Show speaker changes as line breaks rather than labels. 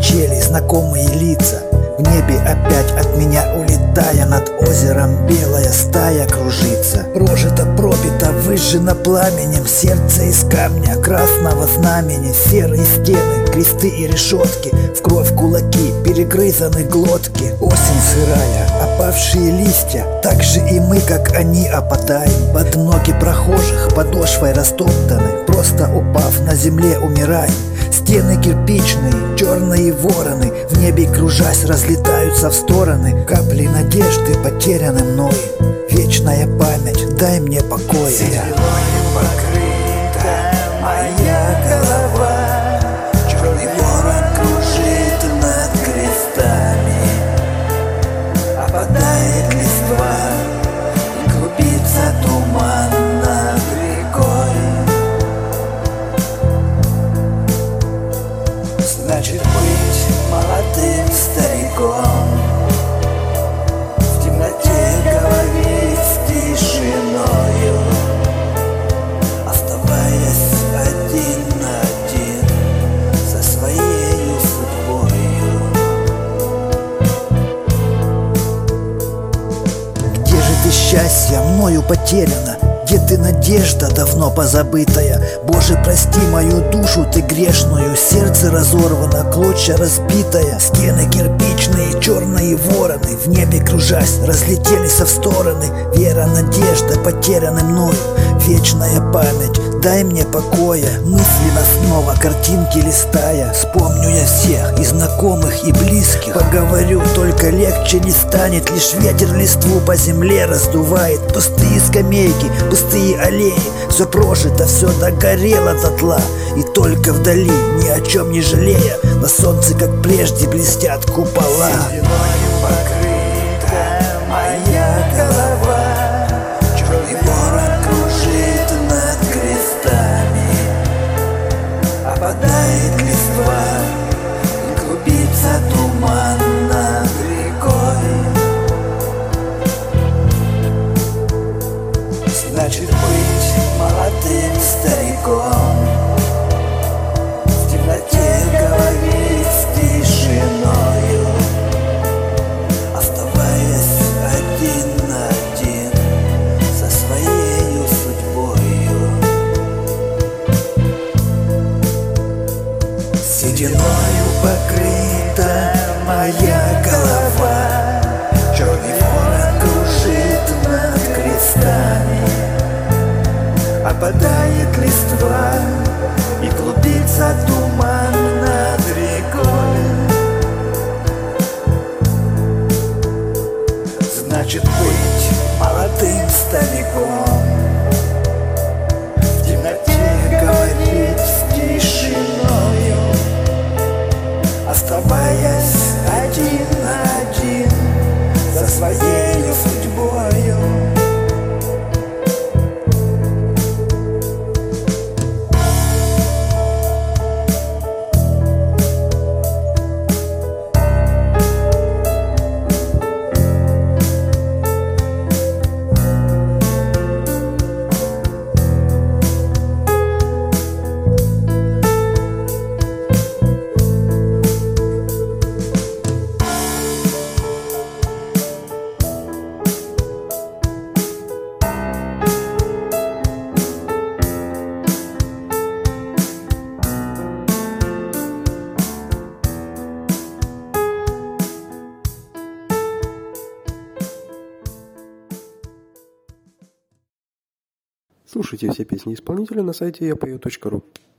качели, знакомые лица. В небе опять от меня улетая, над озером белая стая кружится. Прожито, пропито, выжжено пламенем, сердце из камня, красного знамени. Серые стены, кресты и решетки, в кровь кулаки, перегрызаны глотки. Осень сырая, опавшие листья, так же и мы, как они, опадаем. Под ноги прохожих подошвой растоптаны, просто упав на земле умираем. Стены кирпичные, черные вороны, в небе кружась разлетаются в стороны. Капли надежды потеряны мной, вечная память, дай мне покоя.
Сединою покрыта моя голова, черный ворон кружит над крестами. Опадает листва, и клубится туман над рекой. Значит, быть молодым стариком, в темноте говорить с тишиною, оставаясь один на один со своею судьбою.
Где же ты, счастье, мною потеряно? Где ты, надежда, давно позабытая? Боже, прости мою душу ты грешную, сердце разорвано, клочья разбитая. Стены кирпичные, черные вороны, в небе кружась, разлетелись в стороны. Вера, надежда потеряны мною, вечная память, дай мне покоя. Мысленно снова картинки листая, вспомню я всех, и знакомых, и близких. Поговорю, только легче не станет, лишь ветер листву по земле раздувает. Пустые скамейки, пустые аллеи, все прожито, все догорело дотла. И только вдали, ни о чем не жалея, на солнце, как прежде, блестят купола.
Сединою покрыта моя голова, черный ворон кружит над крестами. Опадает листва, и клубится туман над рекой. Значит, быть молодым стариком, в темноте говорить с тишиною, оставаясь один на один со своею судьбою. Сединою покрыта моя голова, черный ворон кружит над крестами. Опадает листва, и клубится туман над рекой. Значит, быть молодым стариком, в темноте говорить с тишиною, оставаясь один на один со своей судьбою.
Слушайте все песни исполнителя на сайте yapою.ru.